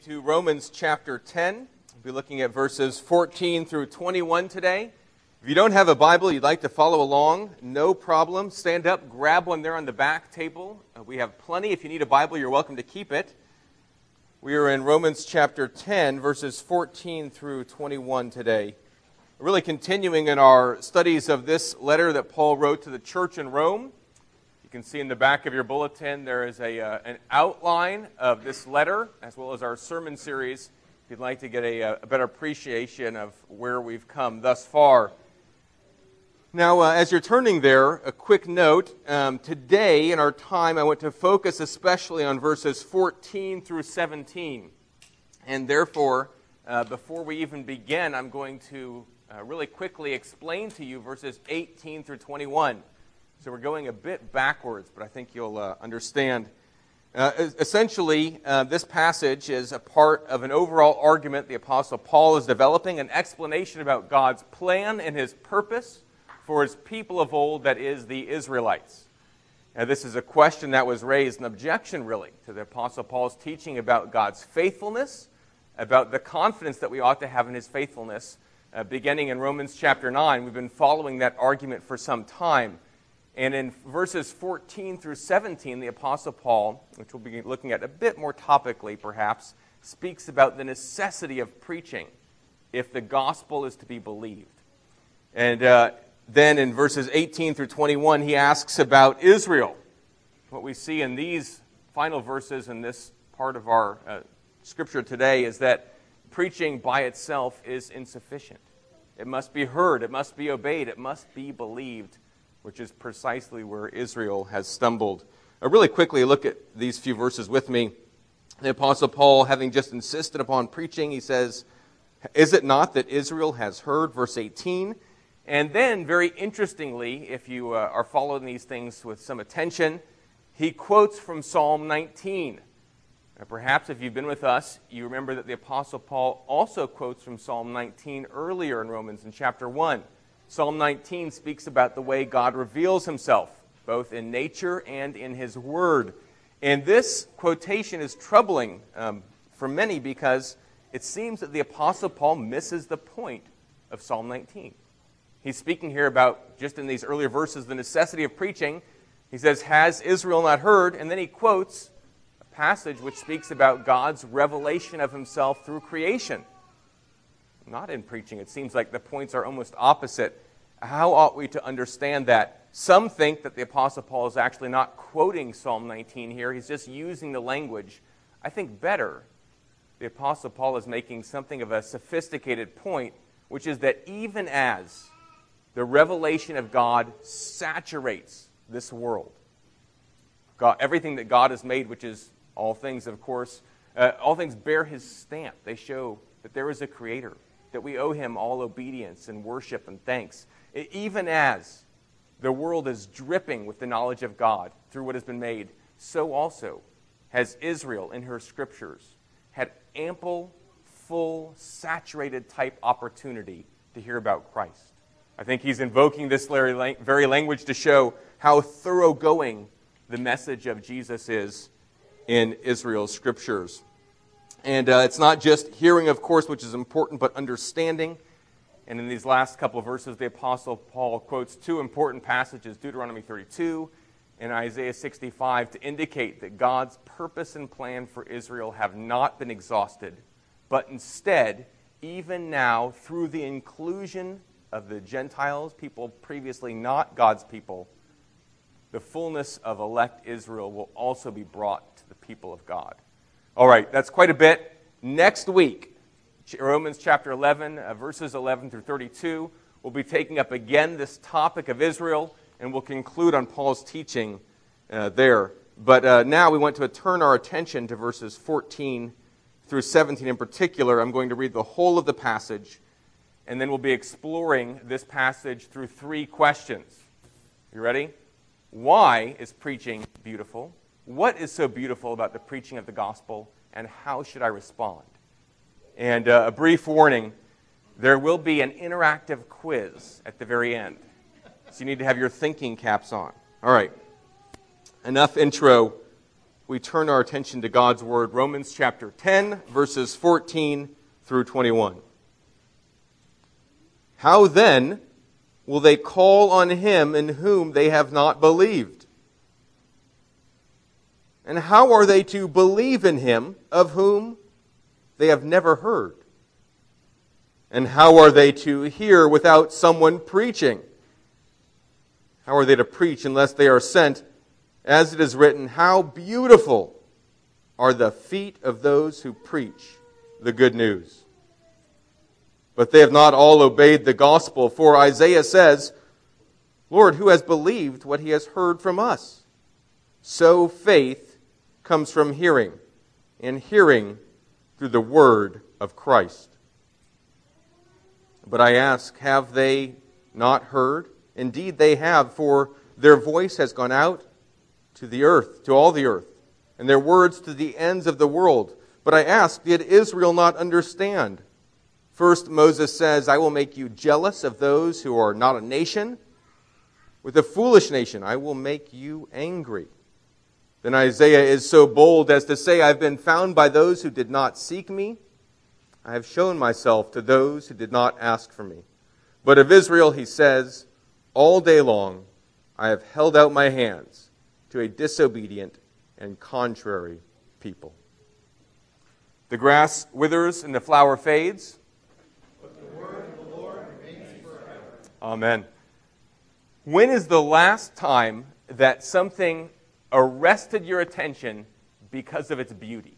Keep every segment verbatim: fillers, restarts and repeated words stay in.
to Romans chapter ten. We'll be looking at verses fourteen through twenty-one today. If you don't have a Bible, you'd like to follow along, no problem. Stand up, grab one there on the back table. Uh, we have plenty. If you need a Bible, you're welcome to keep it. We are in Romans chapter ten, verses fourteen through twenty-one today. We're really continuing in our studies of this letter that Paul wrote to the church in Rome. You can see in the back of your bulletin there is a uh, an outline of this letter, as well as our sermon series, if you'd like to get a, a better appreciation of where we've come thus far. Now, uh, as you're turning there, a quick note. Um, today, in our time, I want to focus especially on verses fourteen through seventeen. And therefore, uh, before we even begin, I'm going to uh, really quickly explain to you verses eighteen through twenty-one. So we're going a bit backwards, but I think you'll uh, understand. Uh, essentially, uh, this passage is a part of an overall argument the Apostle Paul is developing, an explanation about God's plan and His purpose for His people of old, that is, the Israelites. Now, this is a question that was raised, an objection, really, to the Apostle Paul's teaching about God's faithfulness, about the confidence that we ought to have in His faithfulness. Uh, beginning in Romans chapter nine, we've been following that argument for some time. And in verses fourteen through seventeen, the Apostle Paul, which we'll be looking at a bit more topically perhaps, speaks about the necessity of preaching if the gospel is to be believed. And uh, then in verses eighteen through twenty-one, he asks about Israel. What we see in these final verses in this part of our uh, scripture today is that preaching by itself is insufficient. It must be heard, it must be obeyed, it must be believed, which is precisely where Israel has stumbled. Uh, really quickly, look at these few verses with me. The Apostle Paul, having just insisted upon preaching, he says, "Is it not that Israel has heard?" Verse eighteen. And then, very interestingly, if you uh, are following these things with some attention, he quotes from Psalm nineteen. Now, perhaps if you've been with us, you remember that the Apostle Paul also quotes from Psalm nineteen earlier in Romans in chapter one. Psalm nineteen speaks about the way God reveals Himself, both in nature and in His Word. And this quotation is troubling um, for many because it seems that the Apostle Paul misses the point of Psalm nineteen. He's speaking here about, just in these earlier verses, the necessity of preaching. He says, "Has Israel not heard?" And then he quotes a passage which speaks about God's revelation of Himself through creation. Not in preaching. It seems like the points are almost opposite. How ought we to understand that? Some think that the Apostle Paul is actually not quoting Psalm nineteen here. He's just using the language. I think better, the Apostle Paul is making something of a sophisticated point, which is that even as the revelation of God saturates this world, God, everything that God has made, which is all things, of course, uh, all things bear His stamp. They show that there is a Creator, that we owe Him all obedience and worship and thanks. Even as the world is dripping with the knowledge of God through what has been made, so also has Israel in her scriptures had ample, full, saturated type opportunity to hear about Christ. I think he's invoking this very language to show how thoroughgoing the message of Jesus is in Israel's scriptures. And uh, it's not just hearing, of course, which is important, but understanding. And in these last couple of verses, the Apostle Paul quotes two important passages, Deuteronomy thirty-two and Isaiah sixty-five, to indicate that God's purpose and plan for Israel have not been exhausted, but instead, even now, through the inclusion of the Gentiles, people previously not God's people, the fullness of elect Israel will also be brought to the people of God. All right, that's quite a bit. Next week, Romans chapter eleven, uh, verses eleven through thirty-two, we'll be taking up again this topic of Israel, and we'll conclude on Paul's teaching uh, there. But uh, now we want to turn our attention to verses fourteen through seventeen in particular. I'm going to read the whole of the passage, and then we'll be exploring this passage through three questions. You ready? Why is preaching beautiful? What is so beautiful about the preaching of the gospel, and how should I respond? And uh, a brief warning, there will be an interactive quiz at the very end. So you need to have your thinking caps on. All right. Enough intro. We we turn our attention to God's Word, Romans chapter ten, verses fourteen through twenty-one. How then will they call on him in whom they have not believed? And how are they to believe in him of whom they have never heard? And how are they to hear without someone preaching? How are they to preach unless they are sent? As it is written, how beautiful are the feet of those who preach the good news. But they have not all obeyed the gospel, for Isaiah says, Lord, who has believed what he has heard from us? So faith comes from hearing, and hearing through the word of Christ. But I ask, have they not heard? Indeed they have, for their voice has gone out to the earth, to all the earth, and their words to the ends of the world. But I ask, did Israel not understand? First Moses says, I will make you jealous of those who are not a nation. With a foolish nation I will make you angry. Then Isaiah is so bold as to say, I've been found by those who did not seek me. I have shown myself to those who did not ask for me. But of Israel he says, all day long I have held out my hands to a disobedient and contrary people. The grass withers and the flower fades, but the word of the Lord remains forever. Amen. When is the last time that something arrested your attention because of its beauty?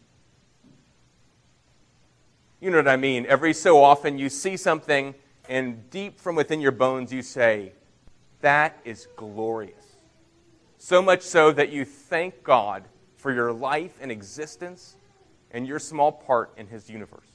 You know what I mean? Every so often you see something and deep from within your bones you say, that is glorious. So much so that you thank God for your life and existence and your small part in his universe.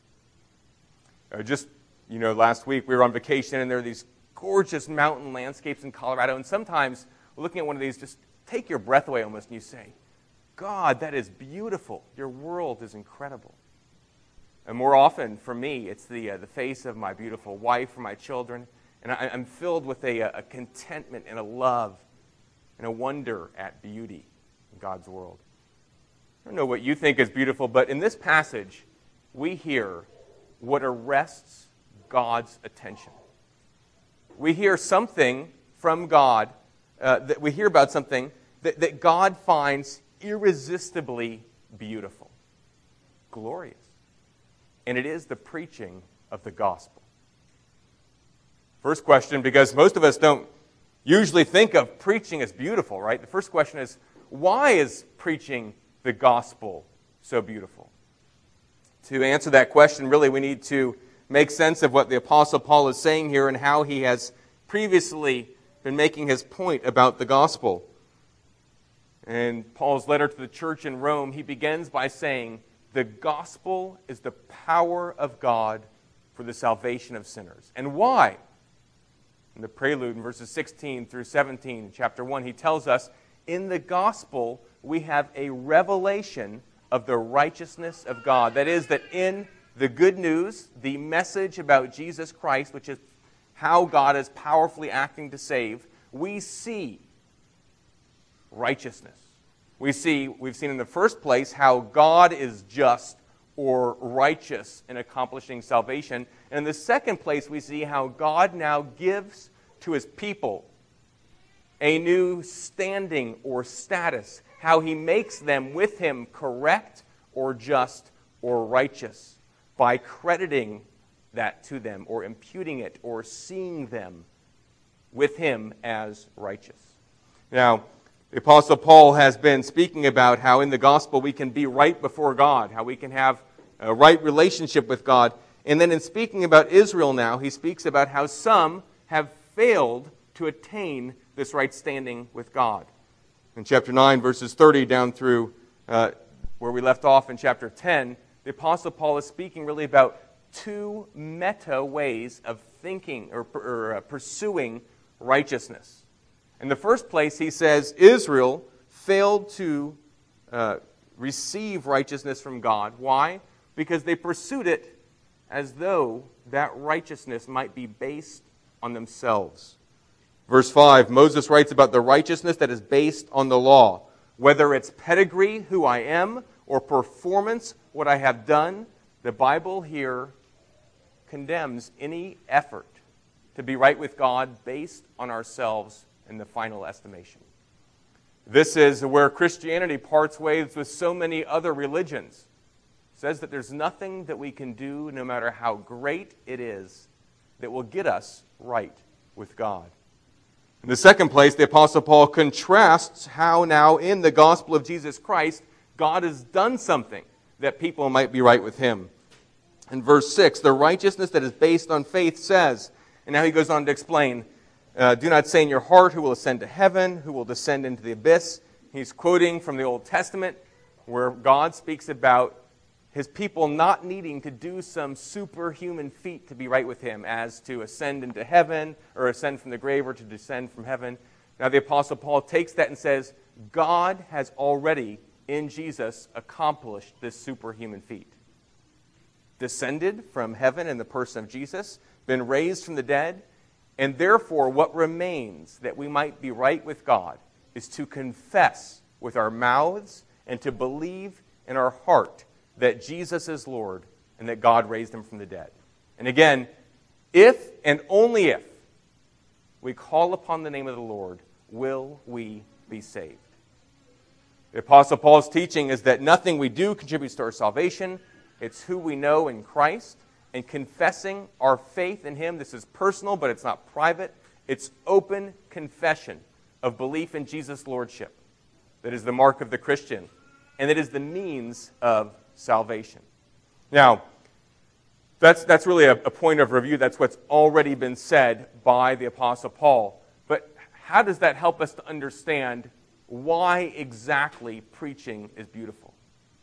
Uh, just, you know, last week we were on vacation and there are these gorgeous mountain landscapes in Colorado, and sometimes looking at one of these just take your breath away almost, and you say, God, that is beautiful. Your world is incredible. And more often, for me, it's the uh, the face of my beautiful wife or my children, and I, I'm filled with a, a contentment and a love and a wonder at beauty in God's world. I don't know what you think is beautiful, but in this passage, we hear what arrests God's attention. We hear something from God, uh, that we hear about something that, that God finds irresistibly beautiful, glorious. And it is the preaching of the gospel. First question, because most of us don't usually think of preaching as beautiful, right? The first question is, why is preaching the gospel so beautiful? To answer that question, really, we need to make sense of what the Apostle Paul is saying here and how he has previously been making his point about the gospel. In Paul's letter to the church in Rome, he begins by saying, the gospel is the power of God for the salvation of sinners. And why? In the prelude, in verses sixteen through seventeen, chapter one, he tells us, in the gospel, we have a revelation of the righteousness of God. That is, that in the good news, the message about Jesus Christ, which is how God is powerfully acting to save, we see righteousness. We see, we've seen in the first place how God is just or righteous in accomplishing salvation. And in the second place, we see how God now gives to his people a new standing or status, how he makes them with him correct or just or righteous by crediting that to them or imputing it or seeing them with him as righteous. Now, the Apostle Paul has been speaking about how in the gospel we can be right before God, how we can have a right relationship with God. And then in speaking about Israel now, he speaks about how some have failed to attain this right standing with God. In chapter nine, verses thirty down through uh, where we left off in chapter ten, the Apostle Paul is speaking really about two meta ways of thinking or, or uh, pursuing righteousness. In the first place, he says Israel failed to uh, receive righteousness from God. Why? Because they pursued it as though that righteousness might be based on themselves. Verse five, Moses writes about the righteousness that is based on the law. Whether it's pedigree, who I am, or performance, what I have done, the Bible here condemns any effort to be right with God based on ourselves in the final estimation. This is where Christianity parts ways with so many other religions. It says that there's nothing that we can do, no matter how great it is, that will get us right with God. In the second place, the Apostle Paul contrasts how now in the gospel of Jesus Christ, God has done something that people might be right with Him. In verse six, the righteousness that is based on faith says, and now he goes on to explain, uh, do not say in your heart who will ascend to heaven, who will descend into the abyss. He's quoting from the Old Testament where God speaks about His people not needing to do some superhuman feat to be right with Him, as to ascend into heaven or ascend from the grave or to descend from heaven. Now the Apostle Paul takes that and says, God has already in Jesus accomplished this superhuman feat. Descended from heaven in the person of Jesus, been raised from the dead, and therefore what remains that we might be right with God is to confess with our mouths and to believe in our heart that Jesus is Lord and that God raised Him from the dead. And again, if and only if we call upon the name of the Lord, will we be saved. The Apostle Paul's teaching is that nothing we do contributes to our salvation. It's who we know in Christ, and confessing our faith in Him. This is personal, but it's not private. It's open confession of belief in Jesus' lordship that is the mark of the Christian, and it is the means of salvation. Now, that's, that's really a, a point of review. That's what's already been said by the Apostle Paul. But how does that help us to understand why exactly preaching is beautiful?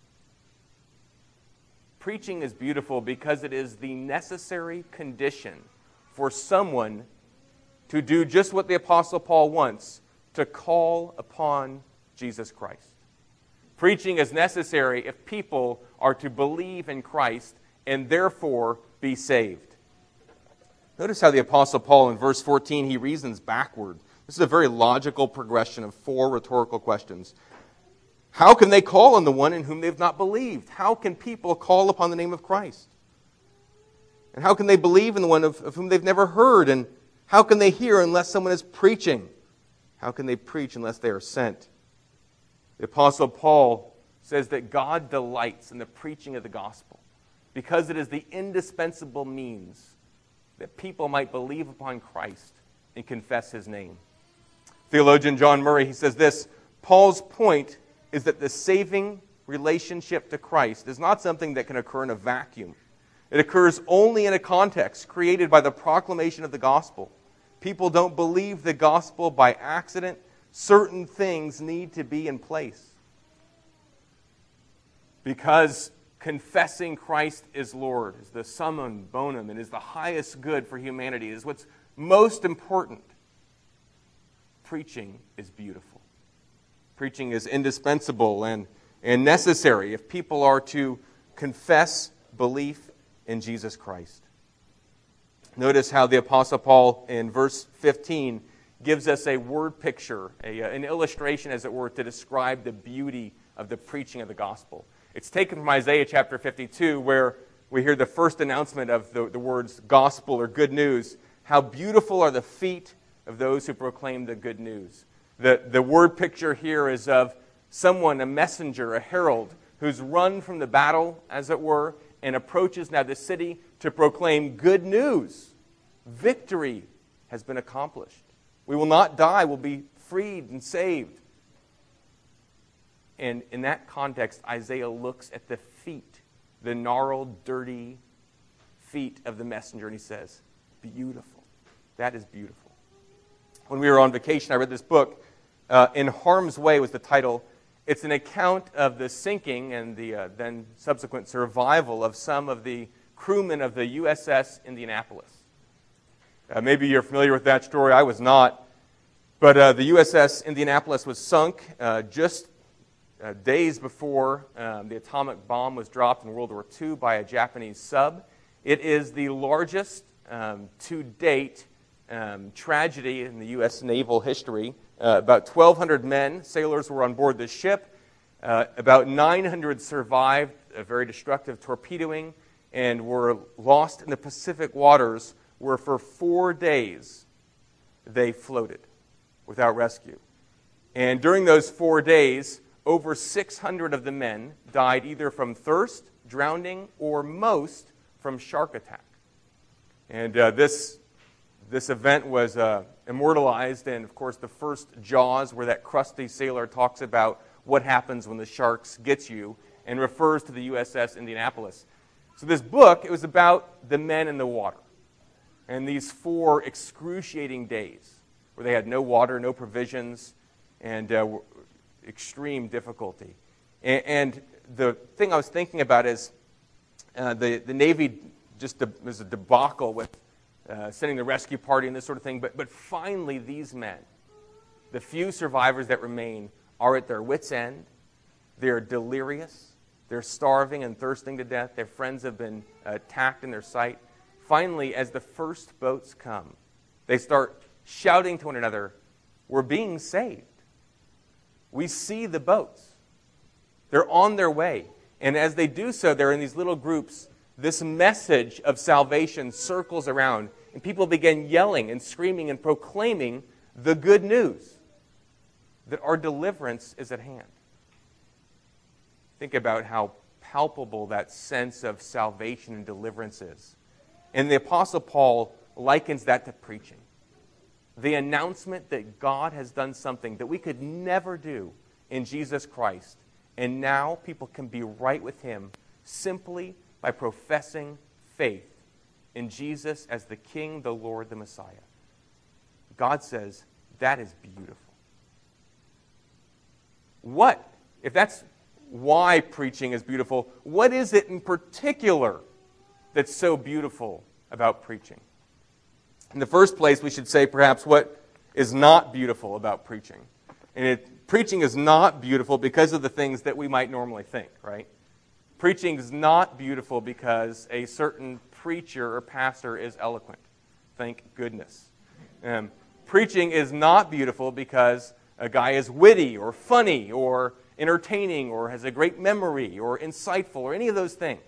Preaching is beautiful because it is the necessary condition for someone to do just what the Apostle Paul wants, to call upon Jesus Christ. Preaching is necessary if people are to believe in Christ and therefore be saved. Notice how the Apostle Paul in verse fourteen, he reasons backward. This is a very logical progression of four rhetorical questions. How can they call on the one in whom they've not believed? How can people call upon the name of Christ? And how can they believe in the one of, of whom they've never heard? And how can they hear unless someone is preaching? How can they preach unless they are sent? The Apostle Paul says that God delights in the preaching of the gospel because it is the indispensable means that people might believe upon Christ and confess His name. Theologian John Murray, he says this, Paul's point is that the saving relationship to Christ is not something that can occur in a vacuum. It occurs only in a context created by the proclamation of the gospel. People don't believe the gospel by accident. Certain things need to be in place. Because confessing Christ is Lord, is the summum bonum, and is the highest good for humanity, is what's most important. Preaching is beautiful. Preaching is indispensable and, and necessary if people are to confess belief in Jesus Christ. Notice how the Apostle Paul in verse fifteen gives us a word picture, a, an illustration, as it were, to describe the beauty of the preaching of the gospel. It's taken from Isaiah chapter fifty-two, where we hear the first announcement of the, the words gospel or good news. How beautiful are the feet of those who proclaim the good news. The, the word picture here is of someone, a messenger, a herald, who's run from the battle, as it were, and approaches now the city to proclaim good news. Victory has been accomplished. We will not die, we'll be freed and saved. And in that context, Isaiah looks at the feet, the gnarled, dirty feet of the messenger, and he says, beautiful. That is beautiful. When we were on vacation, I read this book. Uh, In Harm's Way was the title. It's an account of the sinking and the uh, then subsequent survival of some of the crewmen of the U S S Indianapolis. Uh, maybe you're familiar with that story. I was not. But uh, the U S S Indianapolis was sunk uh, just uh, days before um, the atomic bomb was dropped in World War Two by a Japanese sub. It is the largest um, to date um, tragedy in the U S naval history, Uh, about twelve hundred men, sailors, were on board the ship. Uh, about nine hundred survived a very destructive torpedoing and were lost in the Pacific waters, where for four days they floated without rescue. And during those four days, over six hundred of the men died either from thirst, drowning, or most from shark attack. And uh, this, this event was uh, immortalized in, of course, the first Jaws, where that crusty sailor talks about what happens when the sharks get you and refers to the U S S Indianapolis. So this book, it was about the men in the water and these four excruciating days where they had no water, no provisions, and uh, extreme difficulty. And, and the thing I was thinking about is uh, the, the Navy just de- was a debacle with uh, sending the rescue party and this sort of thing. But, but finally, these men, the few survivors that remain, are at their wits' end. They're delirious. They're starving and thirsting to death. Their friends have been attacked in their sight. Finally, as the first boats come, they start shouting to one another, "We're being saved. We see the boats. They're on their way." And as they do so, they're in these little groups. This message of salvation circles around, and people begin yelling and screaming and proclaiming the good news that our deliverance is at hand. Think about how palpable that sense of salvation and deliverance is. And the Apostle Paul likens that to preaching. The announcement that God has done something that we could never do in Jesus Christ, and now people can be right with Him simply by professing faith in Jesus as the King, the Lord, the Messiah. God says that is beautiful. What, if that's why preaching is beautiful, what is it in particular that's so beautiful about preaching? In the first place, we should say perhaps what is not beautiful about preaching. And it, preaching is not beautiful because of the things that we might normally think, right? Preaching is not beautiful because a certain preacher or pastor is eloquent. Thank goodness. Um, preaching is not beautiful because a guy is witty or funny or entertaining or has a great memory or insightful or any of those things.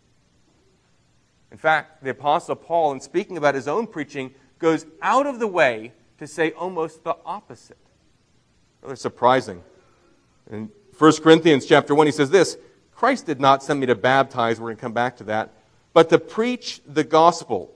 In fact, the Apostle Paul, in speaking about his own preaching, goes out of the way to say almost the opposite. Rather surprising. In First Corinthians chapter one, he says this, "Christ did not send me to baptize," we're going to come back to that, "but to preach the gospel,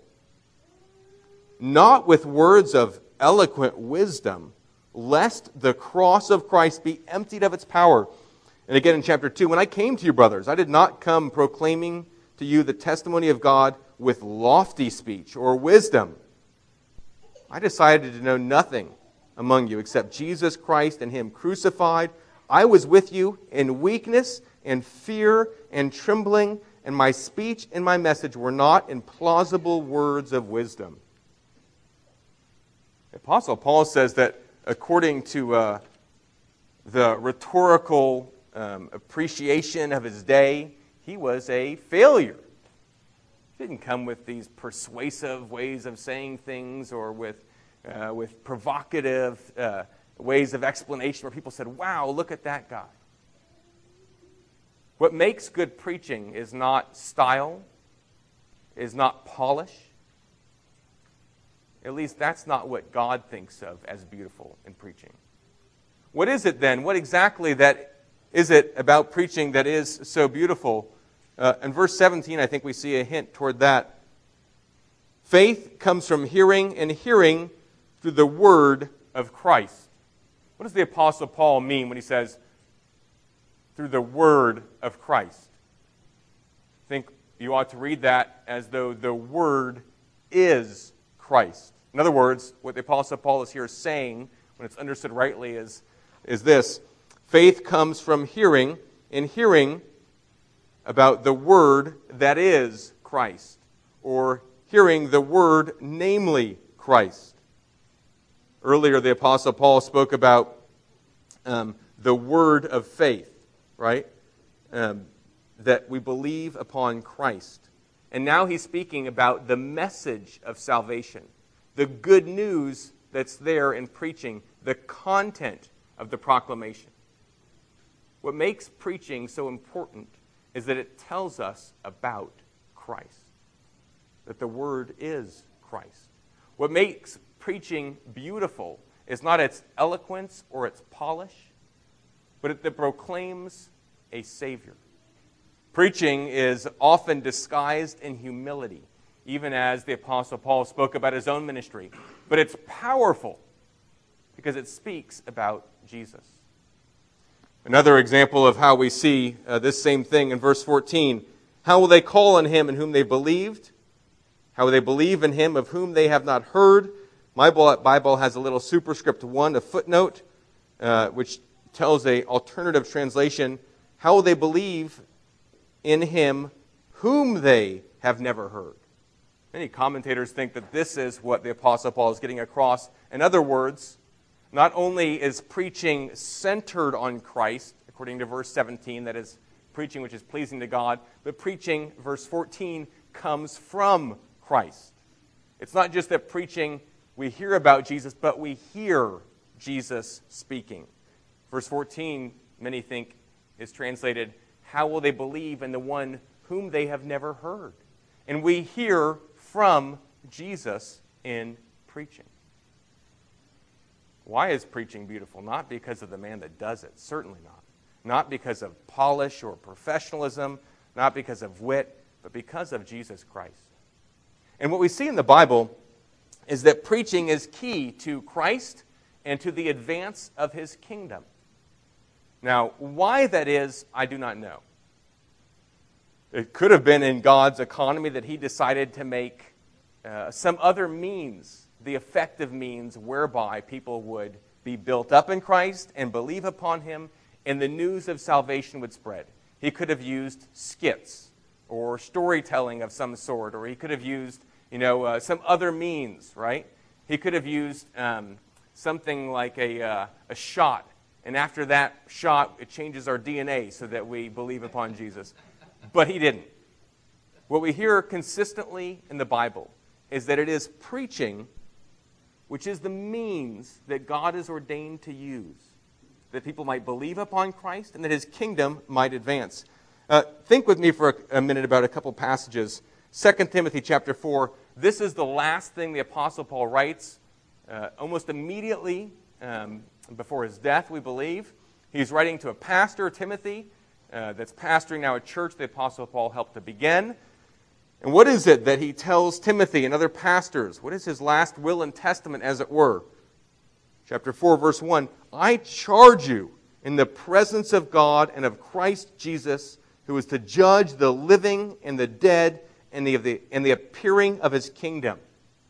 not with words of eloquent wisdom, lest the cross of Christ be emptied of its power." And again in chapter two, "When I came to you, brothers, I did not come proclaiming to you the testimony of God with lofty speech or wisdom. I decided to know nothing among you except Jesus Christ and Him crucified. I was with you in weakness and fear and trembling, and my speech and my message were not in plausible words of wisdom." The Apostle Paul says that according to uh, the rhetorical um, appreciation of his day, he was a failure. He didn't come with these persuasive ways of saying things or with, uh, with provocative uh, ways of explanation where people said, "Wow, look at that guy." What makes good preaching is not style, is not polish. At least that's not what God thinks of as beautiful in preaching. What is it then? What exactly that is it about preaching that is so beautiful? Uh, in verse seventeen, I think we see a hint toward that. Faith comes from hearing, and hearing through the word of Christ. What does the Apostle Paul mean when he says, through the word of Christ? I think you ought to read that as though the word is Christ. In other words, what the Apostle Paul is here saying, when it's understood rightly, is, is this. Faith comes from hearing, and hearing about the word that is Christ, or hearing the word, namely Christ. Earlier, the Apostle Paul spoke about um, the word of faith, right? Um, that we believe upon Christ. And now he's speaking about the message of salvation, the good news that's there in preaching, the content of the proclamation. What makes preaching so important is that it tells us about Christ, that the Word is Christ. What makes preaching beautiful is not its eloquence or its polish, but it that proclaims a Savior. Preaching is often disguised in humility, even as the Apostle Paul spoke about his own ministry. But it's powerful because it speaks about Jesus. Another example of how we see uh, this same thing in verse fourteen. How will they call on him in whom they believed? How will they believe in him of whom they have not heard? My Bible has a little superscript one, a footnote, uh, which tells an alternative translation. How will they believe in him whom they have never heard? Many commentators think that this is what the Apostle Paul is getting across. In other words, not only is preaching centered on Christ, according to verse seventeen, that is, preaching which is pleasing to God, but preaching, verse fourteen, comes from Christ. It's not just that preaching, we hear about Jesus, but we hear Jesus speaking. Verse fourteen, many think, is translated, how will they believe in the one whom they have never heard? And we hear from Jesus in preaching. Why is preaching beautiful? Not because of the man that does it, certainly not. Not because of polish or professionalism, not because of wit, but because of Jesus Christ. And what we see in the Bible is that preaching is key to Christ and to the advance of his kingdom. Now, why that is, I do not know. It could have been in God's economy that he decided to make uh, some other means, the effective means whereby people would be built up in Christ and believe upon him, and the news of salvation would spread. He could have used skits or storytelling of some sort, or he could have used, you know, uh, some other means, right? He could have used um, something like a, uh, a shot, and after that shot, it changes our D N A so that we believe upon Jesus. But he didn't. What we hear consistently in the Bible is that it is preaching which is the means that God has ordained to use, that people might believe upon Christ and that his kingdom might advance. Uh, think with me for a, a minute about a couple passages. Second Timothy chapter four. This is the last thing the Apostle Paul writes uh, almost immediately um, before his death, we believe. He's writing to a pastor, Timothy, uh, that's pastoring now a church the Apostle Paul helped to begin. And what is it that he tells Timothy and other pastors? What is his last will and testament, as it were? Chapter four, verse one. I charge you in the presence of God and of Christ Jesus, who is to judge the living and the dead and the, the, and the appearing of his kingdom.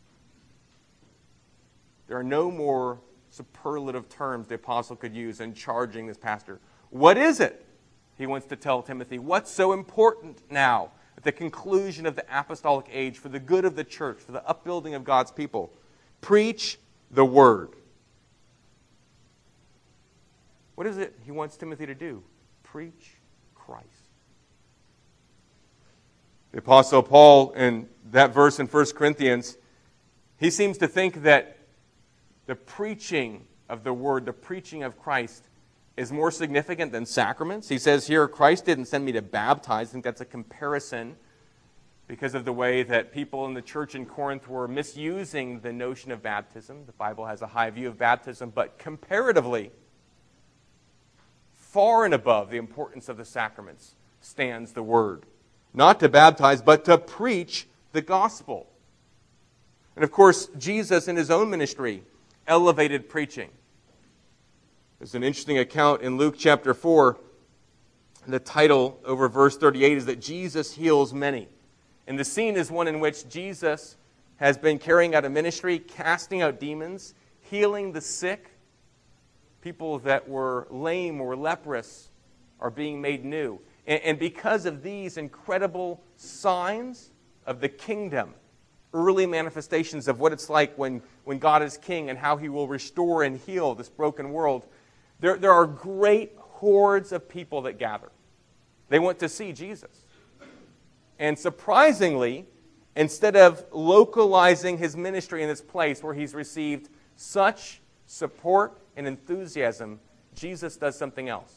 There are no more superlative terms the apostle could use in charging this pastor. What is it he wants to tell Timothy? What's so important now at the conclusion of the apostolic age for the good of the church, for the upbuilding of God's people? Preach the word. What is it he wants Timothy to do? Preach Christ. The Apostle Paul, in that verse in First Corinthians, he seems to think that the preaching of the word, the preaching of Christ, is more significant than sacraments. He says here, Christ didn't send me to baptize. I think that's a comparison because of the way that people in the church in Corinth were misusing the notion of baptism. The Bible has a high view of baptism, but comparatively, far and above the importance of the sacraments stands the word. Not to baptize, but to preach the gospel. And of course, Jesus in his own ministry elevated preaching. There's an interesting account in Luke chapter four. The title over verse thirty-eight is that Jesus heals many. And the scene is one in which Jesus has been carrying out a ministry, casting out demons, healing the sick. People that were lame or leprous are being made new. And, and because of these incredible signs of the kingdom, early manifestations of what it's like when, when God is king and how he will restore and heal this broken world, there, there are great hordes of people that gather. They want to see Jesus. And surprisingly, instead of localizing his ministry in this place where he's received such support, and enthusiasm, Jesus does something else.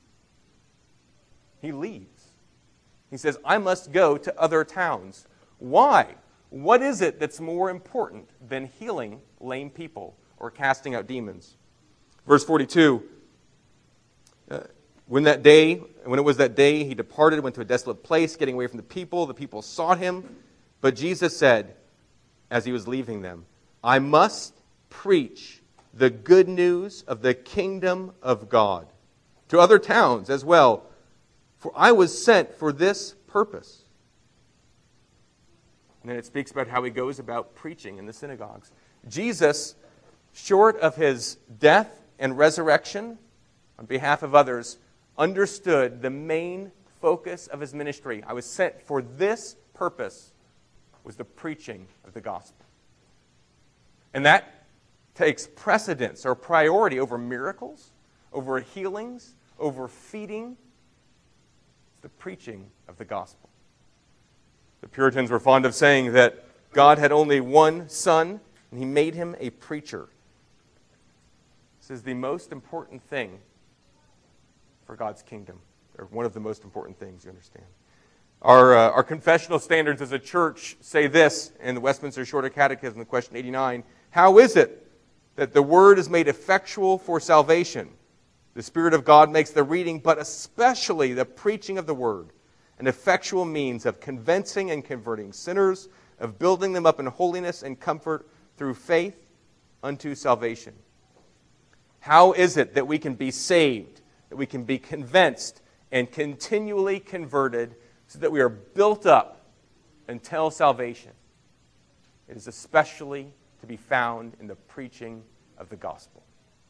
He leaves. He says, I must go to other towns. Why? What is it that's more important than healing lame people or casting out demons? Verse forty-two, uh, when that day, when it was that day, he departed, went to a desolate place, getting away from the people. The people sought him. But Jesus said, as he was leaving them, I must preach the good news of the kingdom of God to other towns as well, for I was sent for this purpose. And then it speaks about how he goes about preaching in the synagogues. Jesus, short of his death and resurrection on behalf of others, understood the main focus of his ministry. I was sent for this purpose, was the preaching of the gospel. And that takes precedence or priority over miracles, over healings, over feeding. It's the preaching of the gospel. The Puritans were fond of saying that God had only one son, and he made him a preacher. This is the most important thing for God's kingdom, or one of the most important things, you understand. Our, uh, our confessional standards as a church say this in the Westminster Shorter Catechism, the question eighty-nine. How is it that the word is made effectual for salvation? The Spirit of God makes the reading, but especially the preaching of the word, an effectual means of convincing and converting sinners, of building them up in holiness and comfort through faith unto salvation. How is it that we can be saved, that we can be convinced and continually converted so that we are built up until salvation? It is especially to be found in the preaching of the gospel.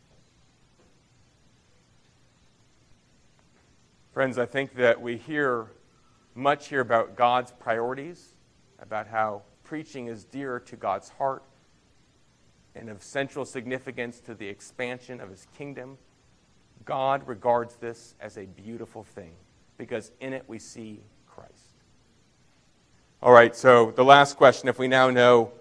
Friends, I think that we hear much here about God's priorities, about how preaching is dear to God's heart and of central significance to the expansion of his kingdom. God regards this as a beautiful thing because in it we see Christ. All right, so the last question, if we now know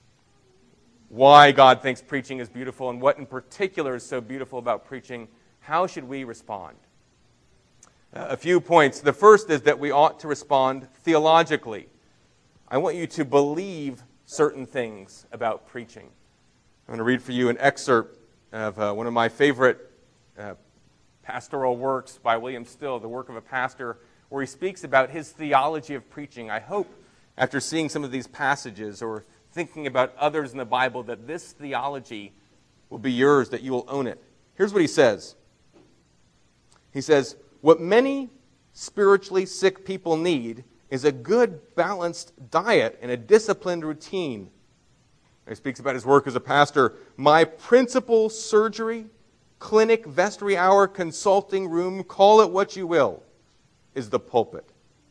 why God thinks preaching is beautiful and what in particular is so beautiful about preaching, how should we respond? Uh, a few points. The first is that we ought to respond theologically. I want you to believe certain things about preaching. I'm going to read for you an excerpt of uh, one of my favorite uh, pastoral works by William Still, The Work of a Pastor, where he speaks about his theology of preaching. I hope after seeing some of these passages or thinking about others in the Bible that this theology will be yours, that you will own it. Here's what he says. He says, what many spiritually sick people need is a good, balanced diet and a disciplined routine. He speaks about his work as a pastor. My principal surgery, clinic, vestry hour, consulting room, call it what you will, is the pulpit.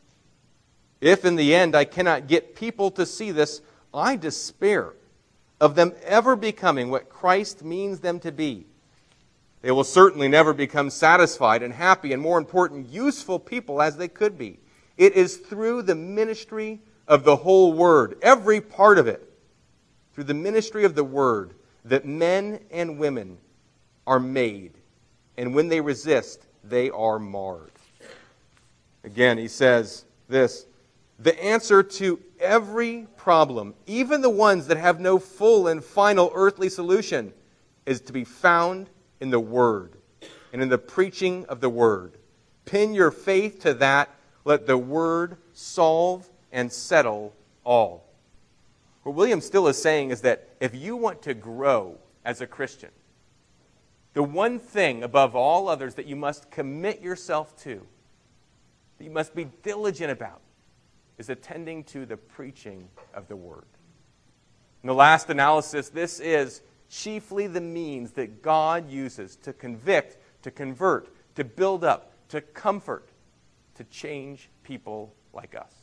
If in the end I cannot get people to see this, I despair of them ever becoming what Christ means them to be. They will certainly never become satisfied and happy and, more important, useful people as they could be. It is through the ministry of the whole Word, every part of it, through the ministry of the Word, that men and women are made. And when they resist, they are marred. Again, he says this, the answer to every problem, even the ones that have no full and final earthly solution, is to be found in the Word and in the preaching of the Word. Pin your faith to that. Let the Word solve and settle all. What William Still is saying is that if you want to grow as a Christian, the one thing above all others that you must commit yourself to, that you must be diligent about, is attending to the preaching of the Word. In the last analysis, this is chiefly the means that God uses to convict, to convert, to build up, to comfort, to change people like us.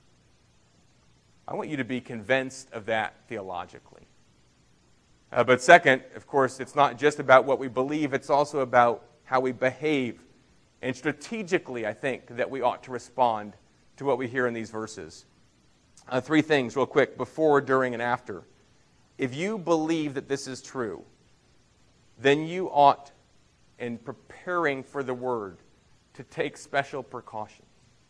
I want you to be convinced of that theologically. Uh, but second, of course, it's not just about what we believe, it's also about how we behave. And strategically, I think that we ought to respond to what we hear in these verses. Uh, three things real quick, before, during, and after. If you believe that this is true, then you ought, in preparing for the Word, to take special precautions.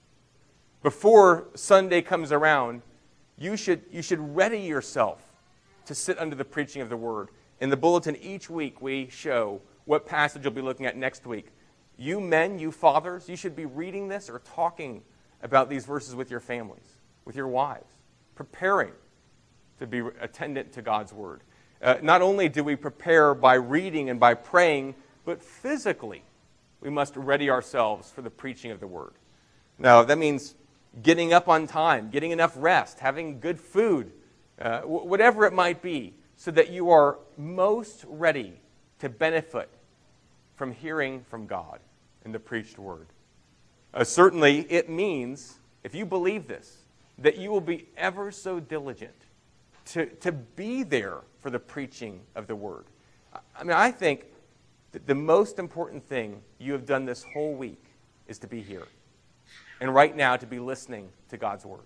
Before Sunday comes around, you should, you should ready yourself to sit under the preaching of the Word. In the bulletin each week, we show what passage you'll be looking at next week. You men, you fathers, you should be reading this or talking about these verses with your families, with your wives, preparing to be attendant to God's Word. Uh, not only do we prepare by reading and by praying, but physically we must ready ourselves for the preaching of the Word. Now, that means getting up on time, getting enough rest, having good food, uh, w- whatever it might be, so that you are most ready to benefit from hearing from God in the preached Word. Uh, certainly, it means, if you believe this, that you will be ever so diligent to, to be there for the preaching of the Word. I mean, I think that the most important thing you have done this whole week is to be here. And right now, to be listening to God's Word.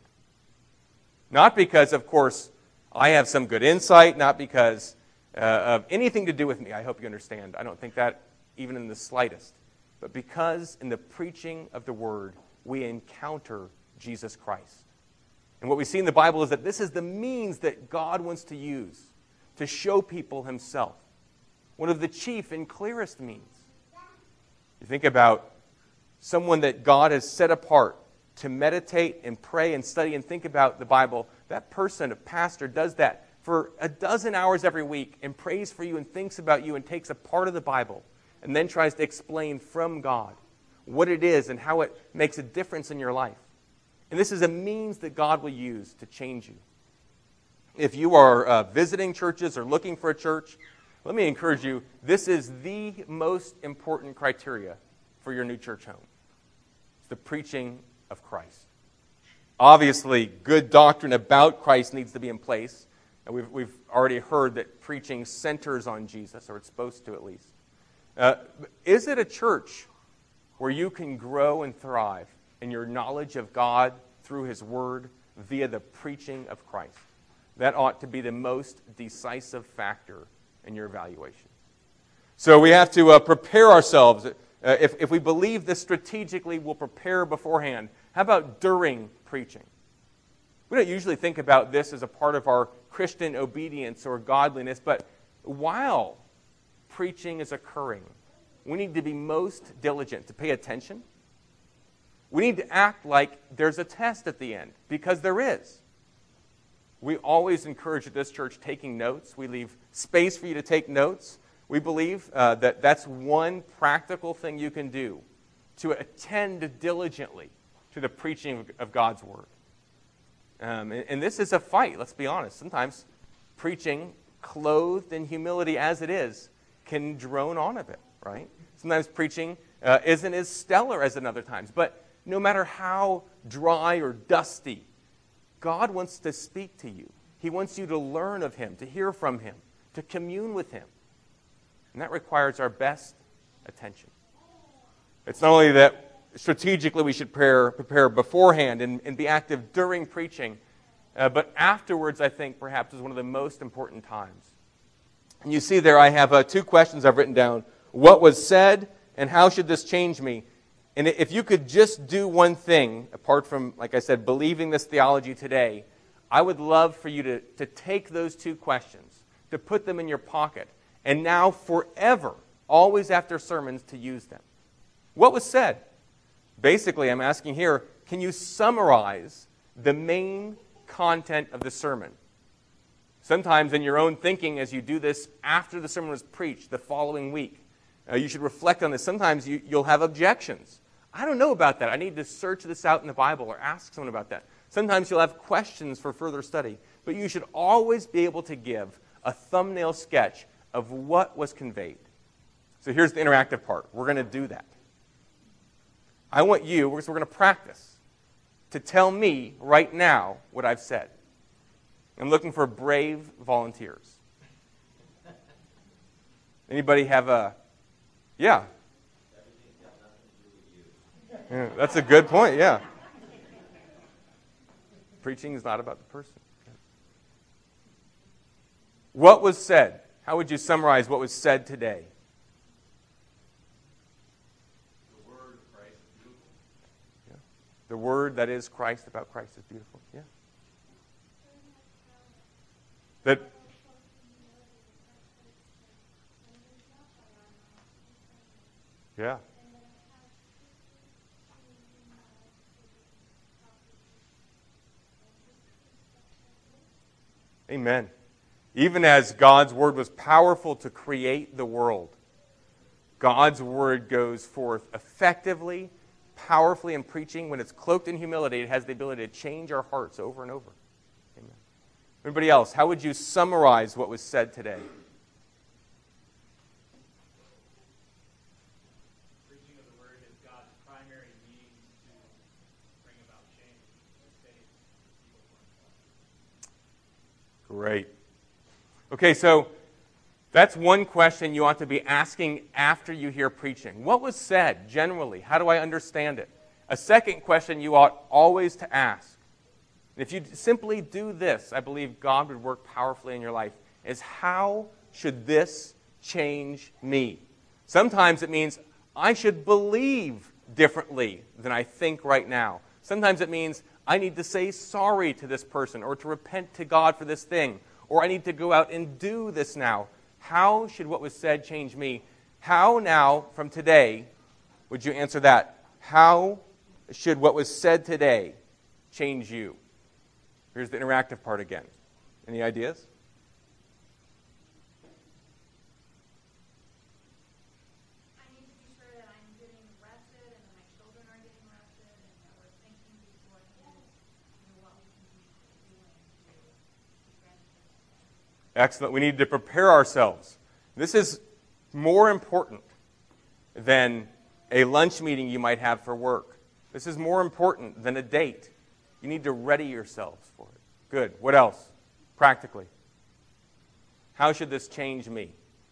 Not because, of course, I have some good insight, not because uh, of anything to do with me. I hope you understand. I don't think that even in the slightest. But because in the preaching of the Word, we encounter Jesus Christ. And what we see in the Bible is that this is the means that God wants to use to show people Himself. One of the chief and clearest means. You think about someone that God has set apart to meditate and pray and study and think about the Bible. That person, a pastor, does that for a dozen hours every week and prays for you and thinks about you and takes a part of the Bible and then tries to explain from God what it is and how it makes a difference in your life. And this is a means that God will use to change you. If you are uh, visiting churches or looking for a church, let me encourage you, this is the most important criteria for your new church home. It's the preaching of Christ. Obviously, good doctrine about Christ needs to be in place. And we've, we've already heard that preaching centers on Jesus, or it's supposed to at least. Uh, is it a church where you can grow and thrive in your knowledge of God through His Word via the preaching of Christ? That ought to be the most decisive factor in your evaluation. So we have to uh, prepare ourselves. Uh, if, if we believe this strategically, we'll prepare beforehand. How about during preaching? We don't usually think about this as a part of our Christian obedience or godliness, but while preaching is occurring, we need to be most diligent to pay attention. We need to act like there's a test at the end, because there is. We always encourage at this church taking notes. We leave space for you to take notes. We believe uh, that that's one practical thing you can do to attend diligently to the preaching of, of God's Word. Um, and, and this is a fight, let's be honest. Sometimes preaching, clothed in humility as it is, can drone on a bit, right? Sometimes preaching uh, isn't as stellar as in other times. But no matter how dry or dusty, God wants to speak to you. He wants you to learn of Him, to hear from Him, to commune with Him. And that requires our best attention. It's not only that strategically we should prepare, prepare beforehand and, and be active during preaching, uh, but afterwards, I think, perhaps is one of the most important times. And you see there I have uh, two questions I've written down. What was said and how should this change me? And if you could just do one thing, apart from, like I said, believing this theology today, I would love for you to, to take those two questions, to put them in your pocket, and now forever, always after sermons, to use them. What was said? Basically, I'm asking here, can you summarize the main content of the sermon? Sometimes in your own thinking, as you do this after the sermon was preached the following week, uh, you should reflect on this. Sometimes you, you'll have objections. I don't know about that. I need to search this out in the Bible or ask someone about that. Sometimes you'll have questions for further study. But you should always be able to give a thumbnail sketch of what was conveyed. So here's the interactive part. We're going to do that. I want you, we're, we're going to practice, to tell me right now what I've said. I'm looking for brave volunteers. Anybody have a, yeah. Yeah, that's a good point, yeah. Preaching is not about the person. What was said? How would you summarize what was said today? The word that is Christ about Christ is beautiful. Yeah. That. Yeah. Amen. Even as God's word was powerful to create the world, God's word goes forth effectively, powerfully in preaching. When it's cloaked in humility, it has the ability to change our hearts over and over. Amen. Anybody else? How would you summarize what was said today? Preaching of the word is God's primary means to bring about change and save people from God. Great. Okay, so that's one question you ought to be asking after you hear preaching. What was said generally? How do I understand it? A second question you ought always to ask, and if you simply do this, I believe God would work powerfully in your life, is how should this change me? Sometimes it means I should believe differently than I think right now. Sometimes it means I need to say sorry to this person or to repent to God for this thing, or I need to go out and do this now. How should what was said change me? How now, from today, would you answer that? How should what was said today change you? Here's the interactive part again. Any ideas? I need to be sure that I'm getting rested and that my children are getting rested and that we're thinking beforehand, you know, what we can be doing to strengthen. Excellent. We need to prepare ourselves. This is more important than a lunch meeting you might have for work. This is more important than a date. You need to ready yourselves for it. Good. What else? Practically. How should this change me?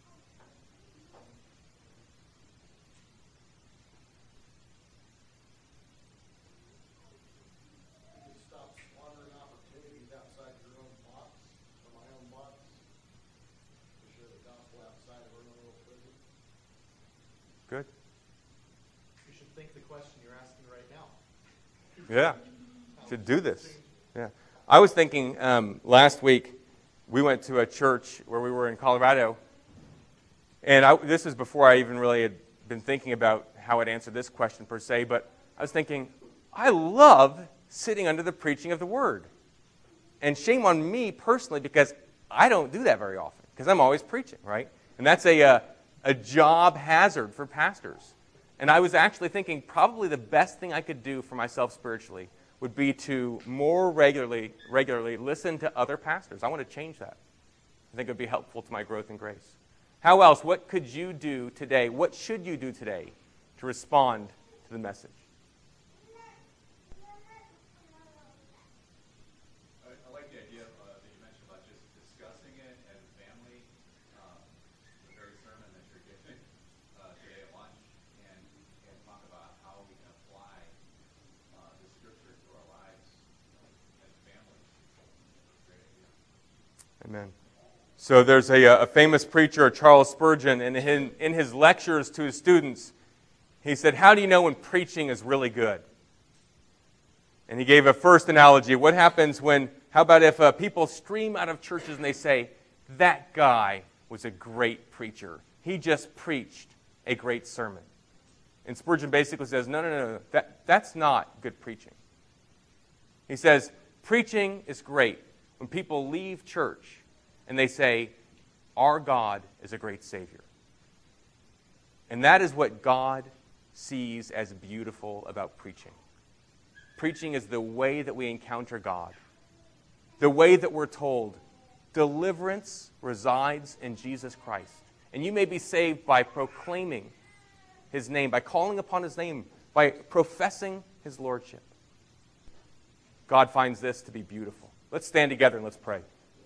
Stop squandering opportunities outside your own box, or my own box, to share the gospel outside of our own little prison. Good. You should think the question you're asking right now. Yeah. Should do this. Yeah. I was thinking um, last week we went to a church where we were in Colorado, and I, this is before I even really had been thinking about how I'd answer this question per se, but I was thinking, I love sitting under the preaching of the Word. And shame on me personally because I don't do that very often because I'm always preaching, right? And that's a, a, a job hazard for pastors. And I was actually thinking probably the best thing I could do for myself spiritually would be to more regularly, regularly listen to other pastors. I want to change that. I think it would be helpful to my growth in grace. How else? What could you do today? What should you do today to respond to the message? I, I like the idea uh, that you mentioned about just discussing it as a family, um, the very sermon that you're giving uh, today at lunch, and, and talk about how we can apply uh, the scripture to our lives uh, as families. Great idea. Amen. So there's a, a famous preacher, Charles Spurgeon, and in, in his lectures to his students, he said, how do you know when preaching is really good? And he gave a first analogy. What happens when, how about if uh, people stream out of churches and they say, that guy was a great preacher. He just preached a great sermon. And Spurgeon basically says, no, no, no, no. That, that's not good preaching. He says, preaching is great when people leave church and they say, our God is a great Savior. And that is what God sees as beautiful about preaching. Preaching is the way that we encounter God. The way that we're told, deliverance resides in Jesus Christ. And you may be saved by proclaiming His name, by calling upon His name, by professing His lordship. God finds this to be beautiful. Let's stand together and let's pray.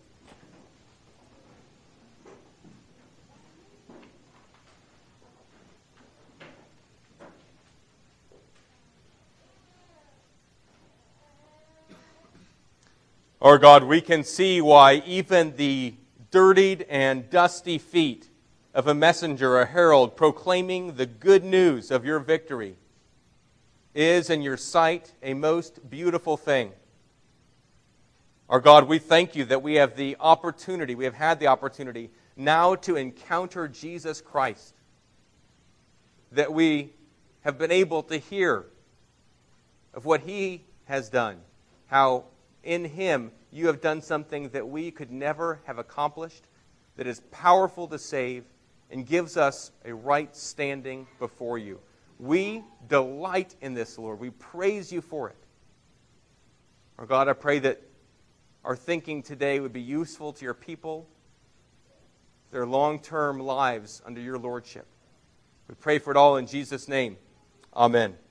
Our God, we can see why even the dirtied and dusty feet of a messenger, a herald, proclaiming the good news of your victory is in your sight a most beautiful thing. Our God, we thank you that we have the opportunity, we have had the opportunity now to encounter Jesus Christ. That we have been able to hear of what He has done. How in Him you have done something that we could never have accomplished, that is powerful to save and gives us a right standing before you. We delight in this, Lord. We praise you for it. Our God, I pray that our thinking today would be useful to your people, their long-term lives under your lordship. We pray for it all in Jesus' name. Amen.